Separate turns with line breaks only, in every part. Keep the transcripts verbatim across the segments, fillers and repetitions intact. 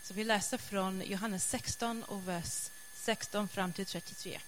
Så vi läser från Johannes sexton och vers sexton fram till trettiotre.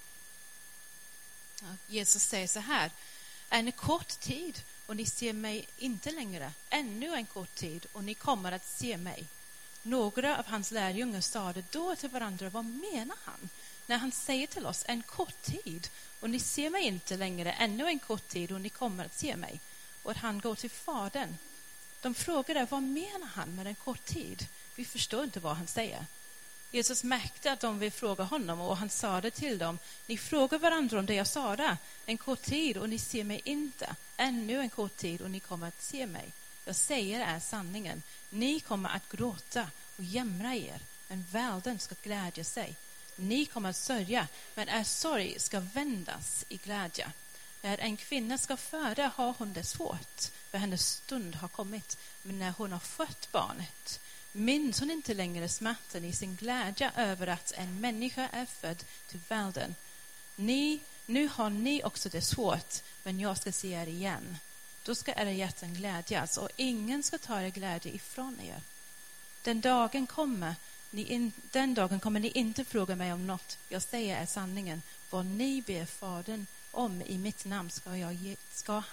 Ja, Jesus säger så här: en kort tid och ni ser mig inte längre. Ännu en kort tid och ni kommer att se mig. Några av hans lärjungar sa det då till varandra: vad menar han när han säger till oss en kort tid och ni ser mig inte längre, ännu en kort tid och ni kommer att se mig? Och att han går till Fadern. De frågade: vad menar han med en kort tid? Vi förstår inte vad han säger. Jesus märkte att de vill fråga honom och han sa det till dem: ni frågar varandra om det jag sa där. En kort tid och ni ser mig inte, ännu en kort tid och ni kommer att se mig. Jag säger är sanningen. Ni kommer att gråta och jämra er, men världen ska glädja sig. Ni kommer att sörja, men er sorg ska vändas i glädje. När en kvinna ska föda har hon det svårt, för hennes stund har kommit. Men när hon har fött barnet minns hon inte längre smärtan i sin glädje över att en människa är född till världen. Ni, nu har ni också det svårt, men jag ska se er igen. Då ska era hjärtan glädjas och ingen ska ta er glädje ifrån er. Den dagen kommer ni in, den dagen kommer ni inte fråga mig om något. Jag säger er sanningen. Vad ni ber Fadern om i mitt namn ska jag ge, ska,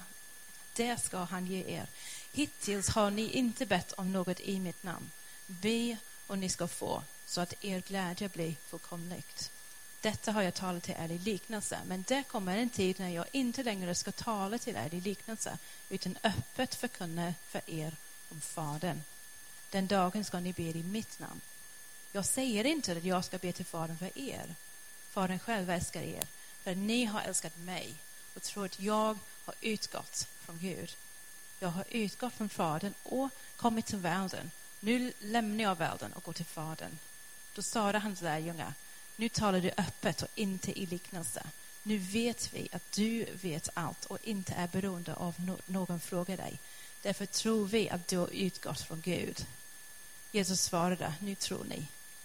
det ska han ge er. Hittills har ni inte bett om något i mitt namn. Be och ni ska få, så att er glädje blir fullkomligt. Detta har jag talat till er i liknelse, men det kommer en tid när jag inte längre ska tala till er i liknelse, utan öppet förkunna för er om Fadern. Den dagen ska ni be i mitt namn. Jag säger inte att jag ska be till Fadern för er. Fadern själv älskar er, för ni har älskat mig och tror att jag har utgått från Gud. Jag har utgått från Fadern och kommit till världen. Nu lämnar jag världen och går till Fadern. Då sa det hans lärjungar: nu talar du öppet och inte i liknelse. Nu vet vi att du vet allt och inte är beroende av no- någon fråga dig. Därför tror vi att du har utgått från Gud. Jesus svarade: nu tror ni.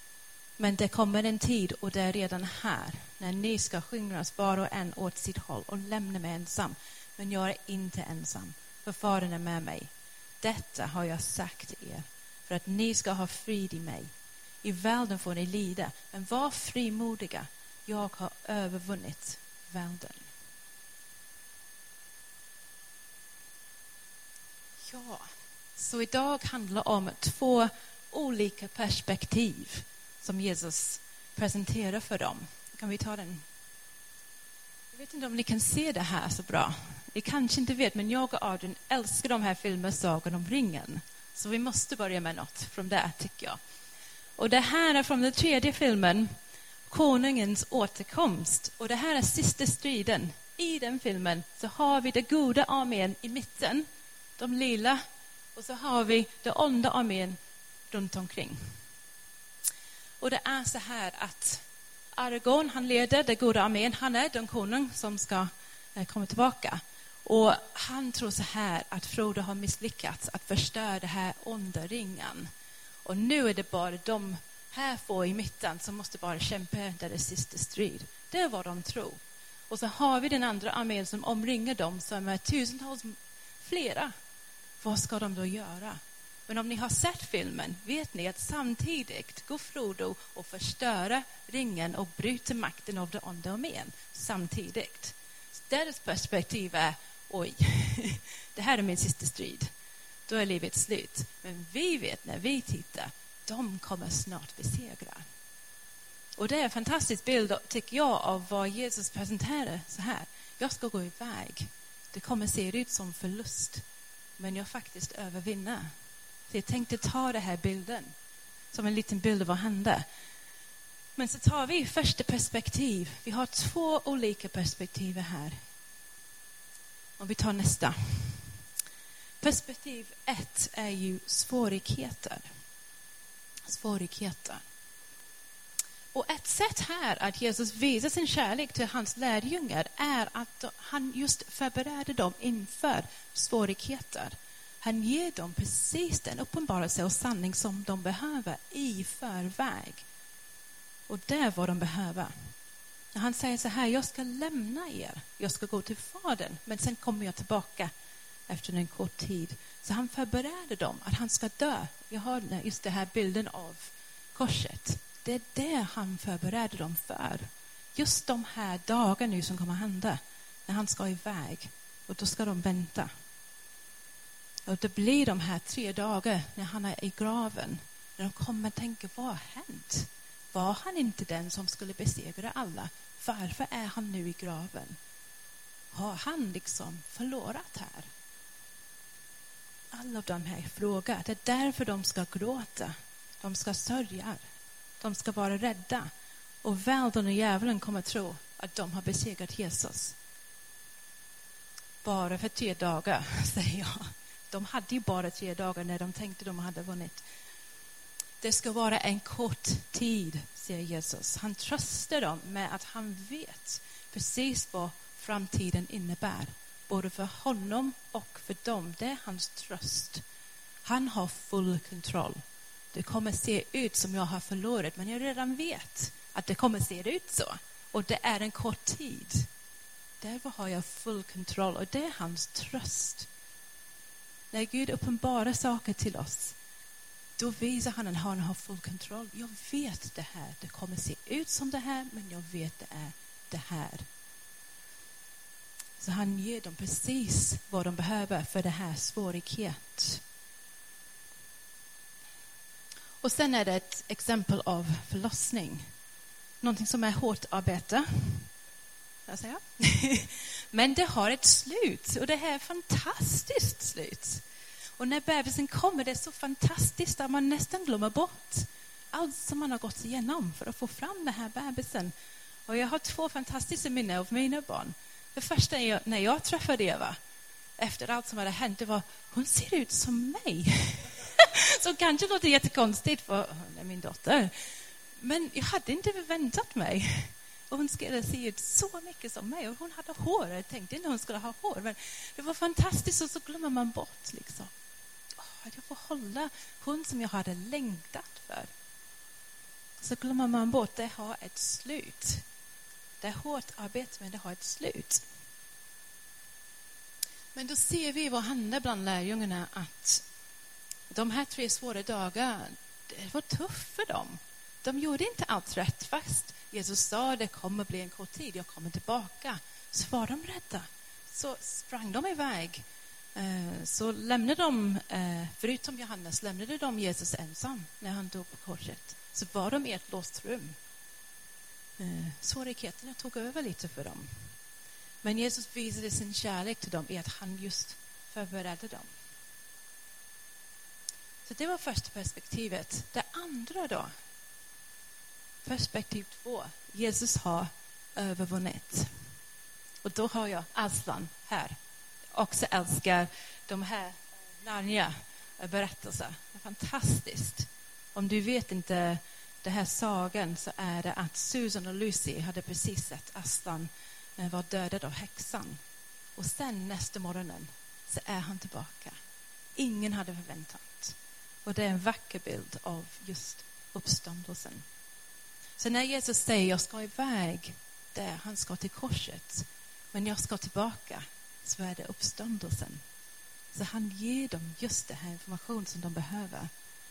Men det kommer en tid, och det är redan här, när ni ska skingras var och en åt sitt håll och lämna mig ensam. Men jag är inte ensam, för Fadern är med mig. Detta har jag sagt er, för att ni ska ha frid i mig. I världen får ni lida, men var frimodiga. Jag har övervunnit världen. Ja, så idag handlar om två olika perspektiv som Jesus presenterar för dem. Kan vi ta den? Jag vet inte om ni kan se det här så bra. Ni kanske inte vet, men jag och Adrian älskar de här filmerna, Sagan om ringen. Så vi måste börja med något från där, tycker jag. Och det här är från den tredje filmen, Konungens återkomst. Och det här är sista striden. I den filmen så har vi den goda armén i mitten, de lila. Och så har vi den onda armén runt omkring. Och det är så här att Aragorn, han leder den goda armén. Han är den konung som ska eh, komma tillbaka. Och han tror så här att Frodo har misslyckats att förstöra det här onda ringen. Och nu är det bara de här få i mitten som måste bara kämpa deras sista strid. Det är vad de tror. Och så har vi den andra armén som omringar dem, som är tusentals flera. Vad ska de då göra? Men om ni har sett filmen vet ni att samtidigt går Frodo och förstöra ringen och bryter makten av den onda armén samtidigt. Så deras perspektiv är: oj, det här är min sista strid. Då är livet slut. Men vi vet när vi tittar, de kommer snart besegra. Och det är en fantastisk bild, tycker jag, av vad Jesus presenterar så här. Jag ska gå iväg. Det kommer se ut som förlust, men jag faktiskt övervinner. Så jag tänkte ta den här bilden som en liten bild av vad händer. Men så tar vi första perspektiv. Vi har två olika perspektiv här. Om vi tar nästa. Perspektiv ett är ju svårigheter. Svårigheter. Och ett sätt här att Jesus visar sin kärlek till hans lärjungar är att han just förbereder dem inför svårigheter. Han ger dem precis den uppenbarelse och sanning som de behöver i förväg. Och det är vad de behöver. När han säger så här: jag ska lämna er. Jag ska gå till Fadern, men sen kommer jag tillbaka efter en kort tid. Så han förbereder dem att han ska dö. Jag har just den här bilden av korset. Det är det han förbereder dem för. Just de här dagarna nu som kommer att hända. När han ska iväg. Och då ska de vänta. Och det blir de här tre dagar när han är i graven. När de kommer att tänka, vad har hänt? Var han inte den som skulle besegra alla? Varför är han nu i graven? Har han liksom förlorat här? Alla av de här frågor. Det är därför de ska gråta. De ska sörja. De ska vara rädda. Och världen och djävulen kommer att tro att de har besegrat Jesus. Bara för tre dagar, säger jag. De hade ju bara tre dagar när de tänkte de hade vunnit. Det ska vara en kort tid, säger Jesus. Han tröstar dem med att han vet precis vad framtiden innebär. Både för honom och för dem. Det är hans tröst. Han har full kontroll. Det kommer se ut som jag har förlorat. Men jag redan vet att det kommer se ut så. Och det är en kort tid. Därför har jag full kontroll. Och det är hans tröst. När Gud uppenbarar saker till oss. Då visar han att han har full kontroll. Jag vet det här. Det kommer se ut som det här. Men jag vet det är det här. Så han ger dem precis vad de behöver för det här svårighet. Och sen är det ett exempel av förlossning. Någonting som är hårt arbete. Jag säger. Men det har ett slut. Och det här är ett fantastiskt slut. Och när bebisen kommer, det är så fantastiskt att man nästan glömmer bort allt som man har gått igenom för att få fram den här bebisen. Och jag har två fantastiska minnen av mina barn. Det första är när jag träffade Eva, efter allt som hade hänt, det var, hon ser ut som mig. Så kanske låter jättekonstigt för hon är min dotter. Men jag hade inte väntat mig. Och hon skulle se ut så mycket som mig. Och hon hade hår. Jag tänkte inte hon skulle ha hår. Men det var fantastiskt och så glömmer man bort liksom. Oh, jag får hålla hon som jag hade längtat för. Så glömmer man bort, det har ett slut. Det är hårt arbete men det har ett slut. Men då ser vi vad händer bland lärjungarna, att de här tre svåra dagarna, det var tufft för dem. De gjorde inte allt rätt. Fast Jesus sa det kommer bli en kort tid, jag kommer tillbaka. Så var de rädda. Så sprang de iväg. Så lämnade de, förutom Johannes, lämnade de Jesus ensam när han dog på korset. Så var de i ett låst rum. Svårigheterna tog över lite för dem. Men Jesus visade sin kärlek till dem i att han just förberedde dem. Så det var första perspektivet. Det andra då. Perspektiv två. Jesus har övervunnit. Och då har jag Aslan här. Också älskar de här Narnia berättelser. Det är fantastiskt. Om du vet inte det här sagan så är det att Susan och Lucy hade precis sett Aslan var dödad av häxan. Och sen nästa morgonen så är han tillbaka. Ingen hade förväntat. Och det är en vacker bild av just uppståndelsen. Så när Jesus säger jag ska iväg där, han ska till korset. Men jag ska tillbaka, så är det uppståndelsen. Så han ger dem just det här information som de behöver.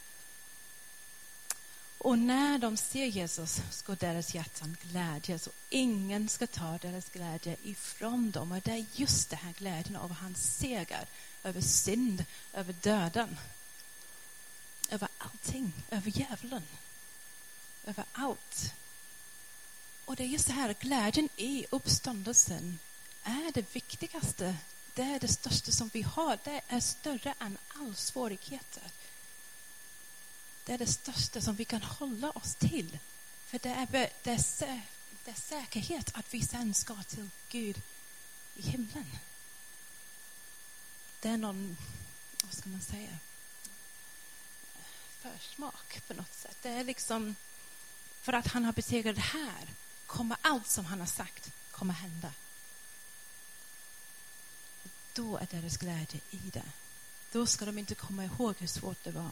Och när de ser Jesus ska deras hjärtan glädjas. Och ingen ska ta deras glädje ifrån dem. Och det är just det här glädjen av hans seger. Över synd, över döden. Över allting, över djävulen. Över allt. Och det är just det här, glädjen i uppståndelsen är det viktigaste. Det är det största som vi har. Det är större än all svårigheter. Det är det största som vi kan hålla oss till. För det är, det är, sä, det är säkerhet att vi sen ska till Gud i himlen. Det är någon, vad ska man säga, försmak på något sätt. Det är liksom, för att han har besegrat det här kommer allt som han har sagt kommer hända. Då är deras glädje i det. Då ska de inte komma ihåg hur svårt det var.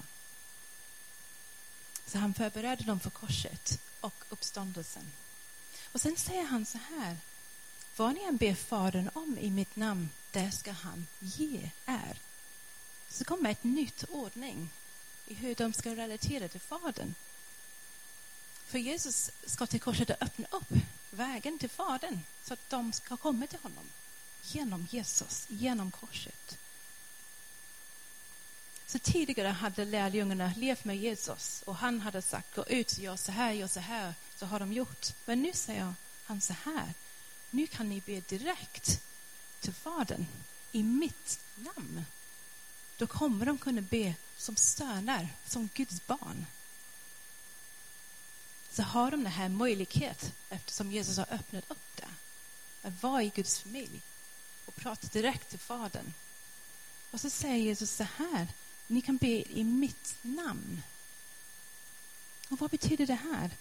Så han förberedde dem för korset och uppståndelsen. Och sen säger han så här. Vad ni än ber Fadern om i mitt namn, det ska han ge er. Så kommer ett nytt ordning i hur de ska relatera till Fadern. För Jesus ska till korset öppna upp vägen till Fadern så att de ska komma till honom genom Jesus, genom korset. Så tidigare hade lärjungarna levt med Jesus och han hade sagt, gå ut, gör så här, gör så här, så har de gjort. Men nu säger han så här, nu kan ni be direkt till Fadern i mitt namn. Då kommer de kunna be som söner, som Guds barn. Så har de den här möjlighet eftersom Jesus har öppnat upp det. Att vara i Guds familj och prata direkt till Fadern. Och så säger Jesus så här, ni kan be i mitt namn. Och vad betyder det här?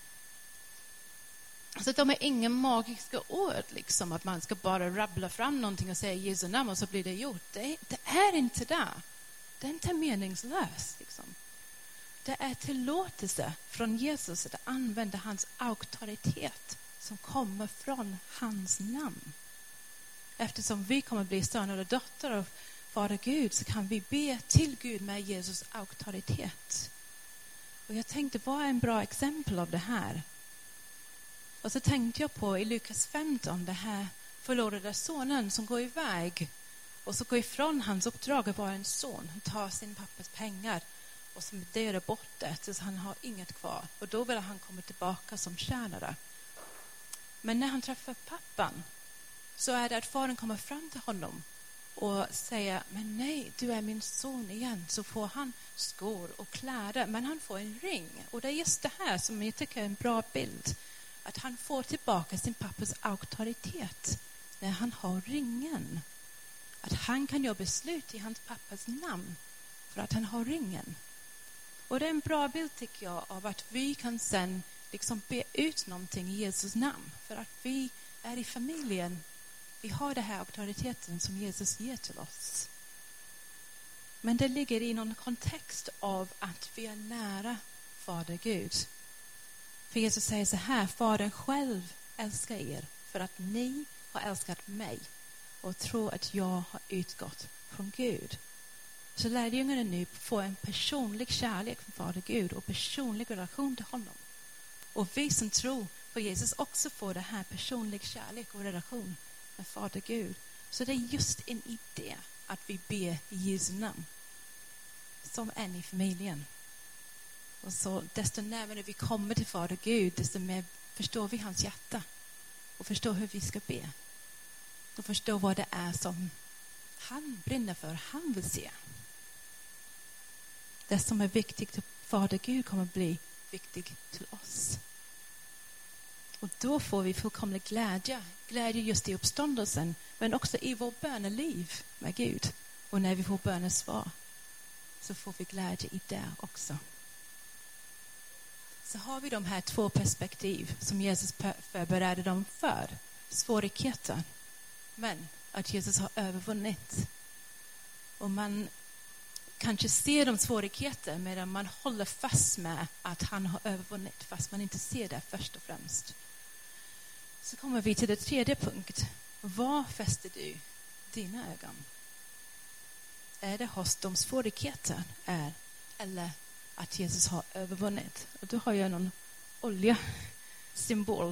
Alltså de är inga magiska ord liksom, att man ska bara rabbla fram någonting och säga Jesu namn och så blir det gjort. Det är, det är inte det. Det är inte meningslöst liksom. Det är tillåtelse från Jesus att använda hans auktoritet som kommer från hans namn. Eftersom vi kommer bli söner och dotter av Fader Gud så kan vi be till Gud med Jesus auktoritet. Och jag tänkte, vad är en bra exempel av det här? Och så tänkte jag på i Lukas femton, det här förlorade sonen som går iväg och så går ifrån hans uppdrag att vara en son. Han tar sin pappas pengar och spenderar bort det tills han har inget kvar. Och då vill han komma tillbaka som tjänare. Men när han träffar pappan så är det att fadern kommer fram till honom och säger, men nej, du är min son igen. Så får han skor och kläder, men han får en ring. Och det är just det här som jag tycker är en bra bild. Att han får tillbaka sin pappas auktoritet när han har ringen. Att han kan göra beslut i hans pappas namn för att han har ringen. Och det är en bra bild tycker jag av att vi kan sen liksom be ut någonting i Jesus namn. För att vi är i familjen. Vi har den här auktoriteten som Jesus ger till oss. Men det ligger i någon kontext av att vi är nära Fader Gud. För Jesus säger så här, Fadern själv älskar er för att ni har älskat mig och tror att jag har utgått från Gud. Så lärjungarna nu får en personlig kärlek från Fader Gud och personlig relation till honom. Och vi som tror på Jesus också får det här personlig kärlek och relation med Fader Gud. Så det är just en idé att vi ber i Jesu namn som en i familjen. Och så desto närmare vi kommer till Fader Gud, desto mer förstår vi hans hjärta och förstår hur vi ska be. Och förstår vad det är som han brinner för, han vill se. Det som är viktigt till Fader Gud kommer att bli viktigt till oss. Och då får vi fullkomlig glädje. Glädje just i uppståndelsen, men också i vår böneliv med Gud. Och när vi får bönesvar så får vi glädje i det också. Så har vi de här två perspektiv som Jesus förberedde dem för. Svårigheter, men att Jesus har övervunnit. Och man kanske ser de svårigheter medan man håller fast med att han har övervunnit, fast man inte ser det först och främst. Så kommer vi till det tredje punkt. Var fäster du dina ögon? Är det hos de svårigheter är, eller att Jesus har övervunnit? Och då har jag någon olja symbol.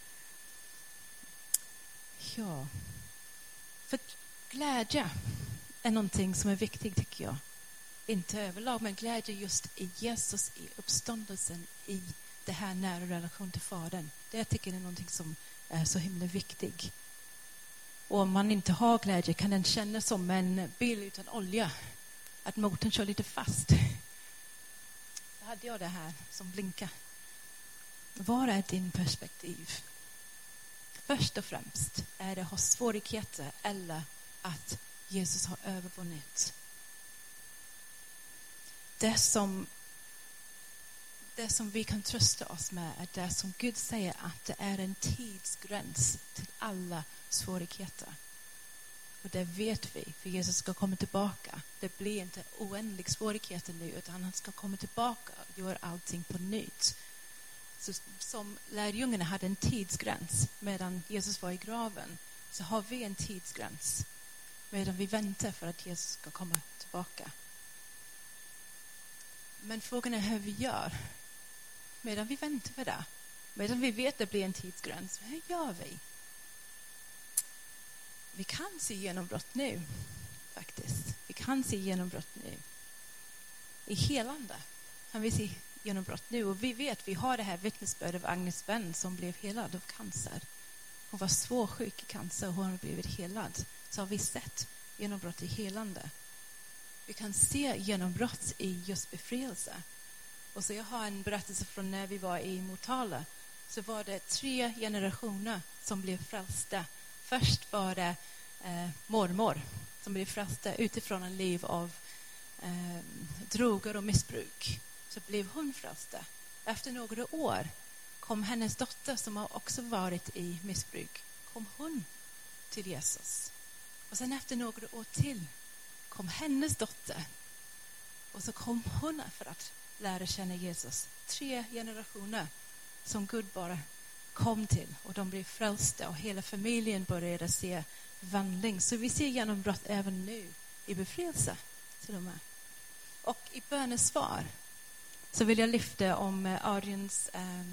Ja. För glädje är någonting som är viktigt tycker jag. Inte överlag, men glädje just i Jesus, i uppståndelsen, i det här nära relation till Fadern. Det jag tycker är någonting som är så himla viktigt. Och om man inte har glädje kan den kännas som en bil utan olja. Att motorn kör lite fast. Så hade jag det här som blinkar. Vad är din perspektiv? Först och främst är det hos svårigheter eller att Jesus har övervunnit. Det som, det som vi kan trösta oss med är det som Gud säger att det är en tidsgräns till alla svårigheter. Och det vet vi, för Jesus ska komma tillbaka. Det blir inte oändliga svårigheter nu, utan han ska komma tillbaka och göra allting på nytt. Så som lärjungarna hade en tidsgräns medan Jesus var i graven, så har vi en tidsgräns medan vi väntar för att Jesus ska komma tillbaka. Men frågan är hur vi gör medan vi väntar på det. Men vi vet att det blir en tidsgräns. Hur gör vi? Vi kan se genombrott nu, faktiskt. Vi kan se genombrott nu. I helande kan vi se genombrott nu. Och vi vet, vi har det här vittnesbördet av Agnes vän som blev helad av cancer. Hon var svårsjuk i cancer och hon har blivit helad. Så har vi sett genombrott i helande. Vi kan se genombrott i just befrielse. Och så jag har en berättelse från när vi var i Motala. Så var det tre generationer som blev frälsta. Först var det eh, mormor som blev frälsta utifrån en liv av eh, droger och missbruk. Så blev hon frälsta. Efter några år kom hennes dotter som har också varit i missbruk. Kom hon till Jesus. Och sen efter några år till kom hennes dotter. Och så kom hon för att lära känna Jesus. Tre generationer som Gud bara kom till. Och de blev frälsta och hela familjen började se vandring. Så vi ser genombrott även nu i befrielse till och med. Och i bönesvar så vill jag lyfta om Adrians eh,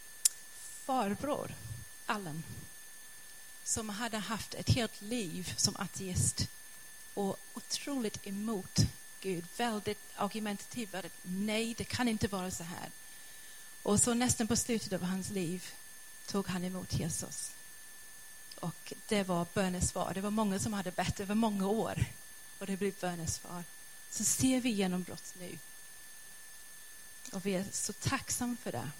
farbror Allen. Som hade haft ett helt liv som ateist. Och otroligt emot Gud. Väldigt argumentativ. Väldigt, nej, det kan inte vara så här. Och så nästan på slutet av hans liv tog han emot Jesus. Och det var bönesvar. Det var många som hade bett över många år. Och det blev bönesvar. Så ser vi genombrott nu. Och vi är så tacksamma för det.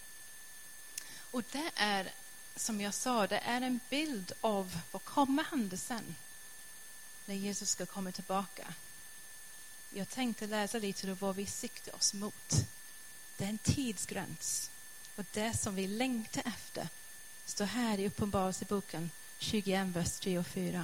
Och det är, som jag sa, det är en bild av vad kommer hända sen. När Jesus ska komma tillbaka. Jag tänkte läsa lite om vad vi siktar oss mot. Det är en tidsgräns. Och det som vi längtar efter står här i Uppenbarelseboken tjugoett, vers tre och fyra.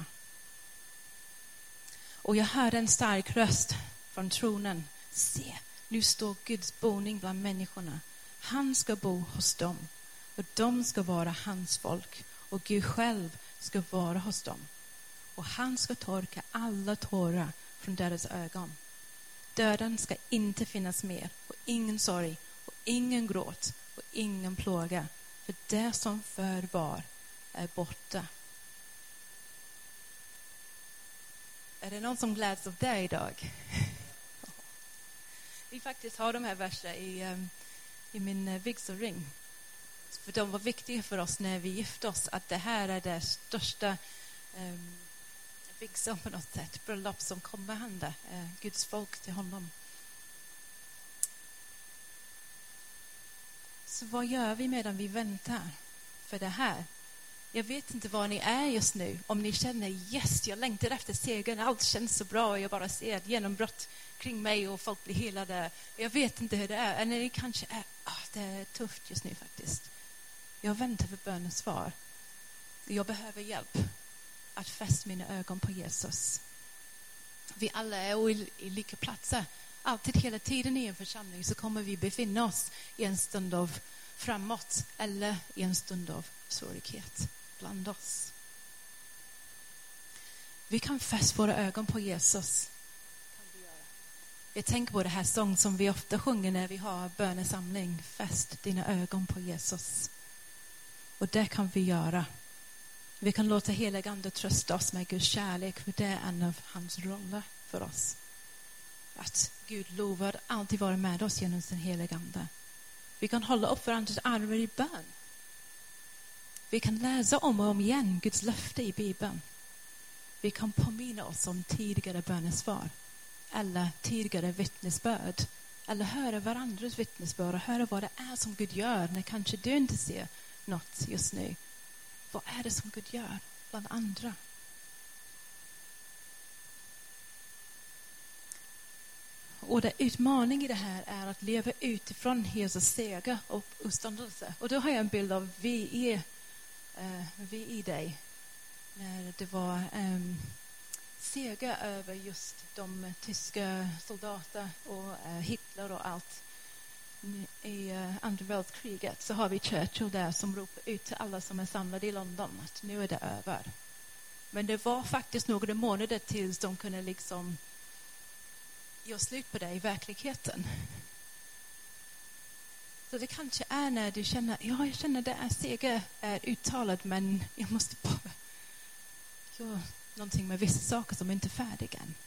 Och jag hörde en stark röst från tronen. Se, nu står Guds boning bland människorna. Han ska bo hos dem. Och de ska vara hans folk. Och Gud själv ska vara hos dem. Och han ska torka alla tårar från deras ögon. Döden ska inte finnas mer. Och ingen sorg. Och ingen gråt. Och ingen plåga. För det som förr var är borta. Är det någon som gläds av det idag? Vi faktiskt har de här verserna i, um, i min uh, vigselring. För de var viktiga för oss när vi gifte oss. Att det här är det största um, vigsel på något sätt. Bröllop som kommer hända. Uh, Guds folk till honom. Så vad gör vi medan vi väntar för det här? Jag vet inte var ni är just nu. Om ni känner, yes, jag längtar efter segern. Allt känns så bra och jag bara ser ett genombrott kring mig och folk blir helade. Jag vet inte hur det är. Eller det kanske är, oh, det är tufft just nu faktiskt. Jag väntar för bönesvar. Jag behöver hjälp att fästa mina ögon på Jesus. Vi alla är i, i lika platser. Alltid hela tiden i en församling så kommer vi befinna oss i en stund av framåt eller i en stund av svårighet bland oss. Vi kan fästa våra ögon på Jesus. Jag tänker på det här sång som vi ofta sjunger när vi har bönesamling. Fäst dina ögon på Jesus. Och det kan vi göra. Vi kan låta heliga ande trösta oss med Guds kärlek. För det är en av hans roller för oss. Att Gud lovar alltid vara med oss genom sin heliga ande. Vi kan hålla upp varandras armar i bön. Vi kan läsa om och om igen Guds löfte i Bibeln. Vi kan påminna oss om tidigare bönesvar. Eller tidigare vittnesbörd. Eller höra varandras vittnesbörd. Och höra vad det är som Gud gör när kanske du inte ser något just nu. Vad är det som Gud gör bland andra? Och det utmaning i det här är att leva utifrån Jesus seger och uppståndelse. Och då har jag en bild av vi är uh, vi i dig. När det var um, seger över just de tyska soldater och uh, Hitler och allt. I uh, andra världskriget så har vi Churchill där som ropar ut till alla som är samlade i London att nu är det över. Men det var faktiskt några månader tills de kunde liksom göra slut på det i verkligheten. Så det kanske är när du känner, ja, jag känner det är seger är uttalad, men jag måste bara göra någonting med vissa saker som inte är färdiga än.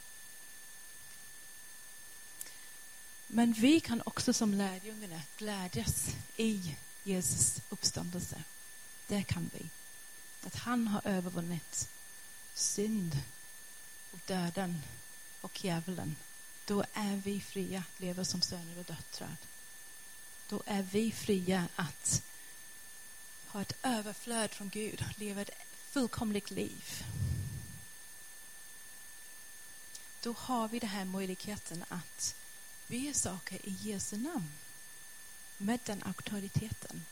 Men vi kan också som lärjungarna glädjas i Jesus uppståndelse. Det kan vi. Att han har övervunnit synd och döden och djävulen. Då är vi fria att leva som söner och döttrar. Då är vi fria att ha ett överflöd från Gud och leva ett fullkomligt liv. Då har vi den här möjligheten att be saker i Jesu namn med den auktoriteten.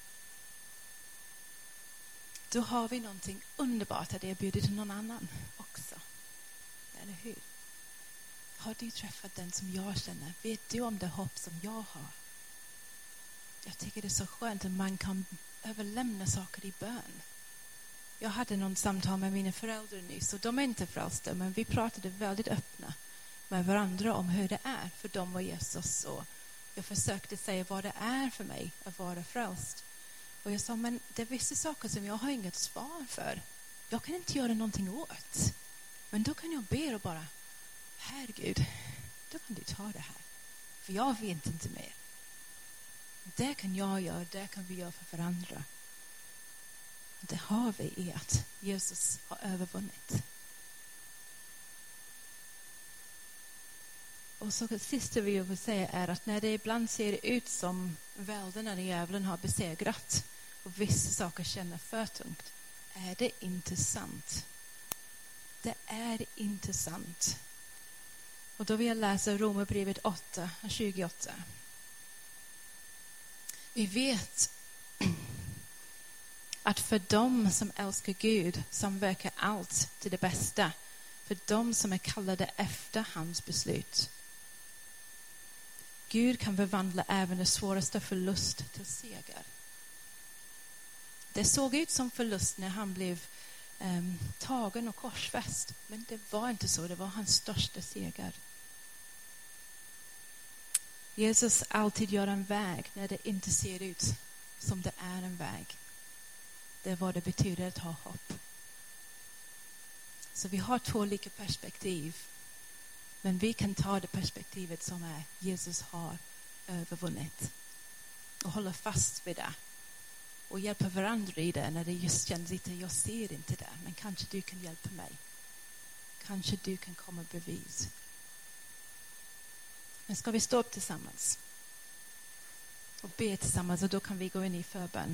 Då har vi någonting underbart att erbjuda till någon annan också. Eller hur? Har du träffat den som jag känner? Vet du om det hopp som jag har? Jag tycker det är så skönt att man kan överlämna saker i bön. Jag hade någon samtal med mina föräldrar nyss, och de är inte frälsta, men vi pratade väldigt öppna med varandra om hur det är för dem och Jesus. Och jag försökte säga vad det är för mig att vara frälst. Och jag sa, men det är vissa saker som jag har inget svar för. Jag kan inte göra någonting åt. Men då kan jag be och bara, Herregud, då kan du ta det här. För jag vet inte mer. Det kan jag göra, det kan vi göra för varandra. Det har vi i att Jesus har övervunnit. Och så det sista vi vill säga är att när det ibland ser ut som välden när djävulen har besegrat och vissa saker känner för tungt, är det inte sant. Det är inte sant. Och då vill jag läsa Romarbrevet åtta, tjugoåtta. Vi vet att för dem som älskar Gud samverkar allt till det bästa, för dem som är kallade efter hans beslut. Gud kan förvandla även det svåraste förlust till seger. Det såg ut som förlust när han blev um, tagen och korsfäst, men det var inte så. Det var hans största seger. Jesus alltid gör en väg när det inte ser ut som det är en väg. Det är vad det betyder att ha hopp. Så vi har två olika perspektiv. Men vi kan ta det perspektivet som är Jesus har övervunnit. Och hålla fast vid det. Och hjälpa varandra i det när det just känns lite, jag ser inte det. Men kanske du kan hjälpa mig. Kanske du kan komma bevis. Men ska vi stå upp tillsammans? Och be tillsammans, och då kan vi gå in i förbön.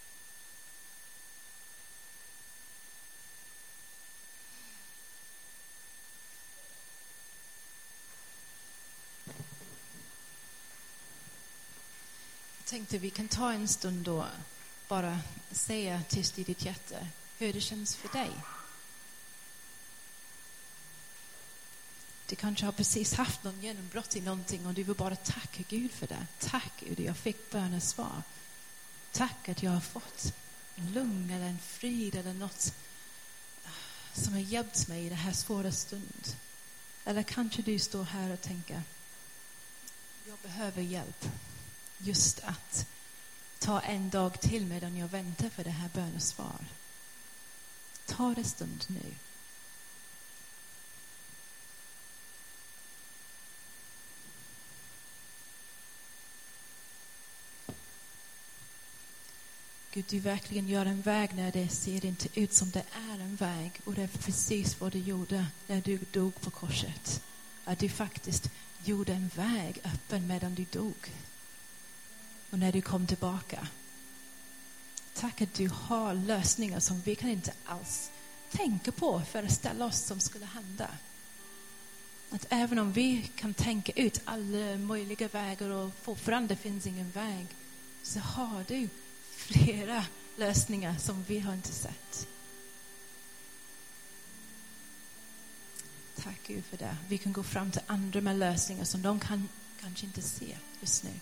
Jag tänkte vi kan ta en stund då, bara säga tyst i ditt hjärta hur det känns för dig. Du kanske har precis haft någon genombrott i någonting och du vill bara tacka Gud för det. Tack Gud, jag fick bönesvar. Tack att jag har fått en lugn eller en frid eller något som har hjälpt mig i det här svåra stund. Eller kanske du står här och tänker, jag behöver hjälp. Just att ta en dag till medan jag väntar för det här bönesvar. Ta det stund nu. Gud, du verkligen gör en väg när det ser inte ut som det är en väg. Och det är precis vad du gjorde när du dog på korset. Att du faktiskt gjorde en väg öppen medan du dog. Och när du kom tillbaka. Tack att du har lösningar som vi kan inte alls tänka på för att ställa oss som skulle hända. Att även om vi kan tänka ut alla möjliga vägar och fortfarande finns ingen väg, så har du flera lösningar som vi har inte sett. Tack Gud för det. Vi kan gå fram till andra med lösningar som de kan kanske inte se just nu.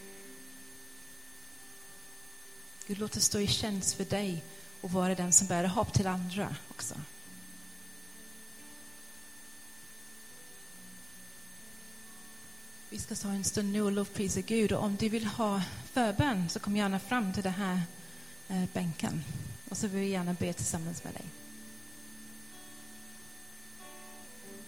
Gud, låt oss stå i tjänst för dig och vara den som bär hopp till andra också. Vi Vi ska ta en stund nu och lovprisa Gud. Och om du vill ha förbön så kom gärna fram till den här eh, bänken. Och så vill vi gärna be tillsammans med dig.